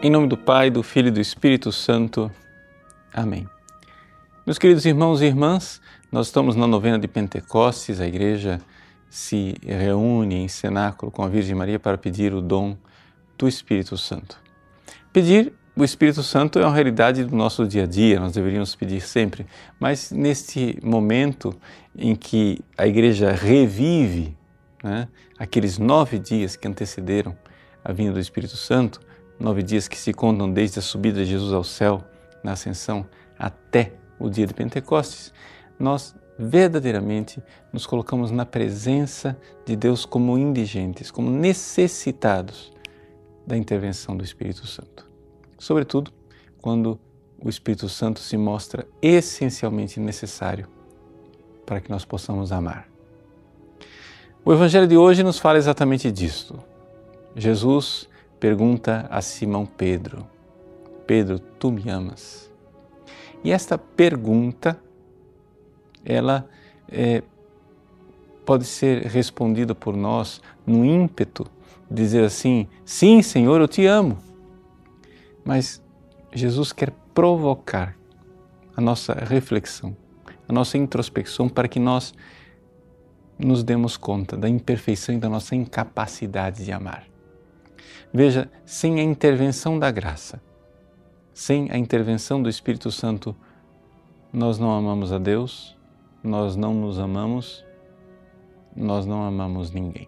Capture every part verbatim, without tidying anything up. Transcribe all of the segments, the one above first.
Em nome do Pai, do Filho e do Espírito Santo. Amém. Meus queridos irmãos e irmãs, nós estamos na novena de Pentecostes, a Igreja se reúne em cenáculo com a Virgem Maria para pedir o dom do Espírito Santo. Pedir o Espírito Santo é uma realidade do nosso dia a dia, nós deveríamos pedir sempre, mas neste momento em que a Igreja revive, né, aqueles nove dias que antecederam a vinda do Espírito Santo, nove dias que se contam desde a subida de Jesus ao céu, na ascensão, até o dia de Pentecostes, nós verdadeiramente nos colocamos na presença de Deus como indigentes, como necessitados da intervenção do Espírito Santo. Sobretudo, quando o Espírito Santo se mostra essencialmente necessário para que nós possamos amar. O Evangelho de hoje nos fala exatamente disto. Jesus pergunta a Simão Pedro: Pedro, tu me amas? E esta pergunta, ela é, pode ser respondida por nós no ímpeto de dizer assim: sim, Senhor, eu te amo. Mas Jesus quer provocar a nossa reflexão, a nossa introspecção, para que nós nos demos conta da imperfeição e da nossa incapacidade de amar. Veja, sem a intervenção da graça, sem a intervenção do Espírito Santo, nós não amamos a Deus, nós não nos amamos, nós não amamos ninguém.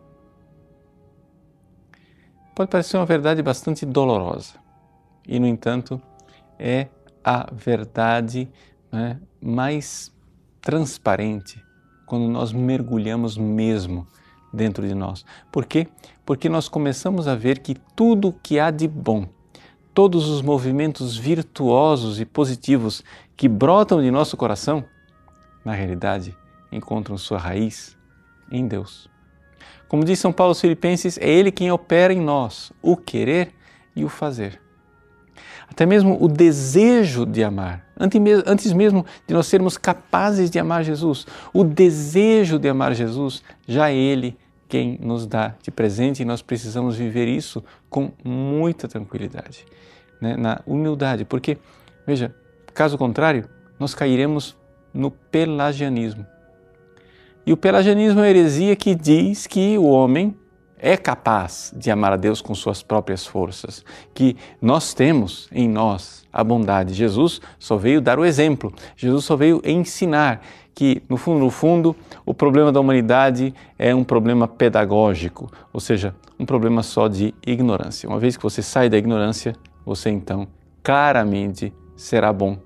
Pode parecer uma verdade bastante dolorosa e, no entanto, é a verdade, né, mais transparente quando nós mergulhamos mesmo dentro de nós. Por quê? Porque nós começamos a ver que tudo o que há de bom, todos os movimentos virtuosos e positivos que brotam de nosso coração, na realidade, encontram sua raiz em Deus. Como diz São Paulo aos Filipenses, é Ele quem opera em nós o querer e o fazer. Até mesmo o desejo de amar, antes mesmo de nós sermos capazes de amar Jesus, o desejo de amar Jesus, já é Ele quem nos dá de presente, e nós precisamos viver isso com muita tranquilidade, né? Na humildade, porque, veja, caso contrário, nós cairemos no pelagianismo. E o pelagianismo é uma heresia que diz que o homem é capaz de amar a Deus com suas próprias forças, que nós temos em nós a bondade. Jesus só veio dar o exemplo, Jesus só veio ensinar que, no fundo, no fundo, o problema da humanidade é um problema pedagógico, ou seja, um problema só de ignorância. Uma vez que você sai da ignorância, você então claramente será bom.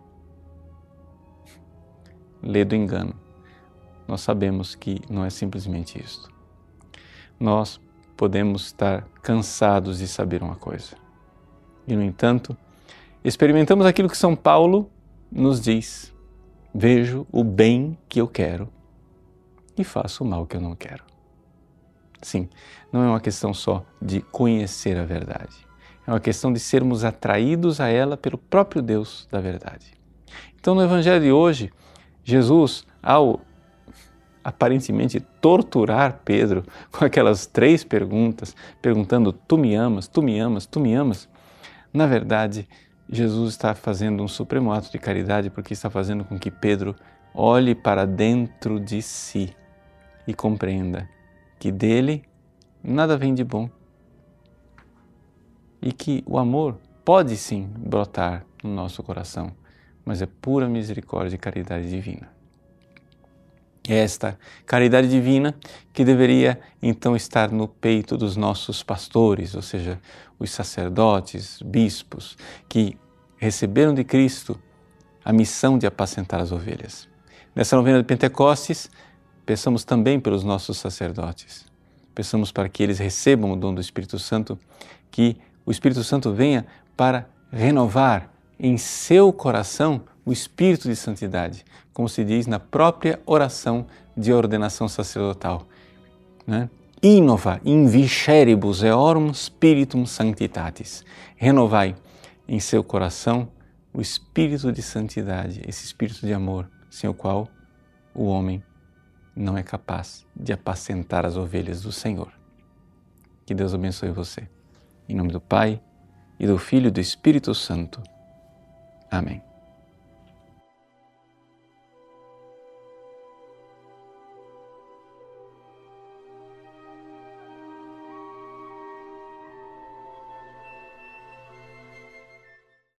Lê do engano. Nós sabemos que não é simplesmente isto. Nós podemos estar cansados de saber uma coisa. E, no entanto, experimentamos aquilo que São Paulo nos diz: vejo o bem que eu quero e faço o mal que eu não quero. Sim, não é uma questão só de conhecer a verdade. É uma questão de sermos atraídos a ela pelo próprio Deus da verdade. Então, no Evangelho de hoje, Jesus, ao aparentemente torturar Pedro com aquelas três perguntas, perguntando: tu me amas, tu me amas, tu me amas, na verdade, Jesus está fazendo um supremo ato de caridade, porque está fazendo com que Pedro olhe para dentro de si e compreenda que dele nada vem de bom e que o amor pode sim brotar no nosso coração, mas é pura misericórdia e caridade divina. É esta caridade divina que deveria então estar no peito dos nossos pastores, ou seja, os sacerdotes, bispos, que receberam de Cristo a missão de apacentar as ovelhas. Nessa novena de Pentecostes, peçamos também pelos nossos sacerdotes. Peçamos para que eles recebam o dom do Espírito Santo, que o Espírito Santo venha para renovar em seu coração o espírito de santidade, como se diz na própria oração de ordenação sacerdotal, né? Innova in visceribus eorum spiritum sanctitatis. Renovai em seu coração o espírito de santidade, esse espírito de amor, sem o qual o homem não é capaz de apacentar as ovelhas do Senhor. Que Deus abençoe você. Em nome do Pai, e do Filho e do Espírito Santo. Amém.